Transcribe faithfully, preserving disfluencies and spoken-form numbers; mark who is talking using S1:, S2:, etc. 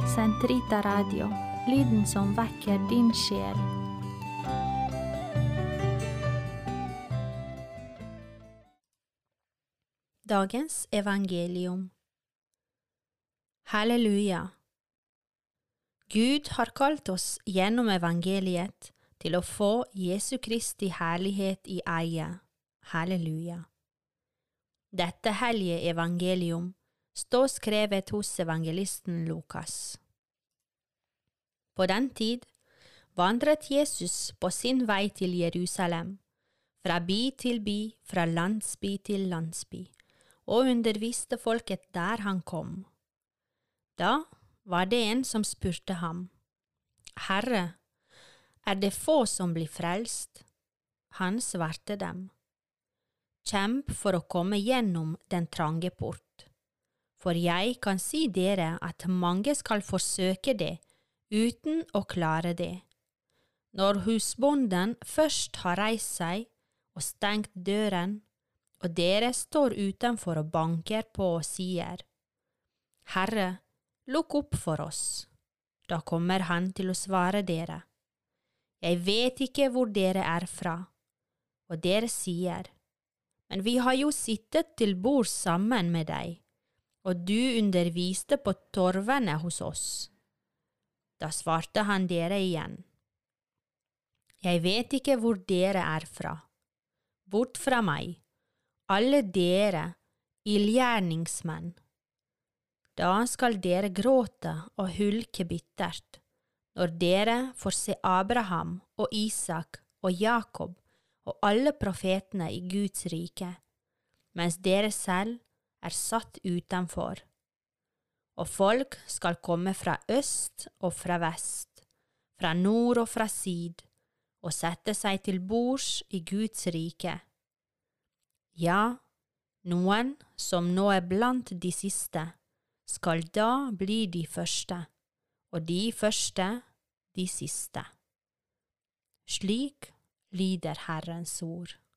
S1: Sentrita Radio, lyden som vekker din sjel.
S2: Dagens evangelium. Halleluja! Gud har kalt oss gjennom evangeliet til å få Jesu Kristi herlighet i eie. Halleluja! Dette hellige evangelium står skrevet hos evangelisten Lukas. På den tid vandret Jesus på sin vei til Jerusalem, fra by til by, fra landsby til landsby, og underviste folket der han kom. Da var det en som spurte ham, «Herre, er det få som blir frelst?» Han svarte dem, «Kjemp for å komme gjennom den trange port. For jeg kan si dere at mange skal forsøke det, uten å klare det. Når husbonden først har reist seg og stengt døren, og dere står utenfor og banker på og sier, «Herre, lukk opp for oss», da kommer han til å svare dere, «Jeg vet ikke hvor dere er fra», og dere sier, «Men vi har jo sittet til bord sammen med deg, og du underviste på torvene hos oss». Da svarte han dere igjen, «Jeg vet ikke hvor dere er fra. Bort fra meg, alle dere ildgjerningsmenn. Da skal dere gråte og hulke bittert, når dere får se Abraham og Isak og Jakob og alle profetene i Guds rike, mens dere selv er satt utenfor. Og folk skal komme fra øst og fra vest, fra nord og fra syd, og sette seg til bords i Guds rike. Ja, noen som nå er blant de siste, skal da bli de første, og de første de siste. Slik lyder Herrens ord.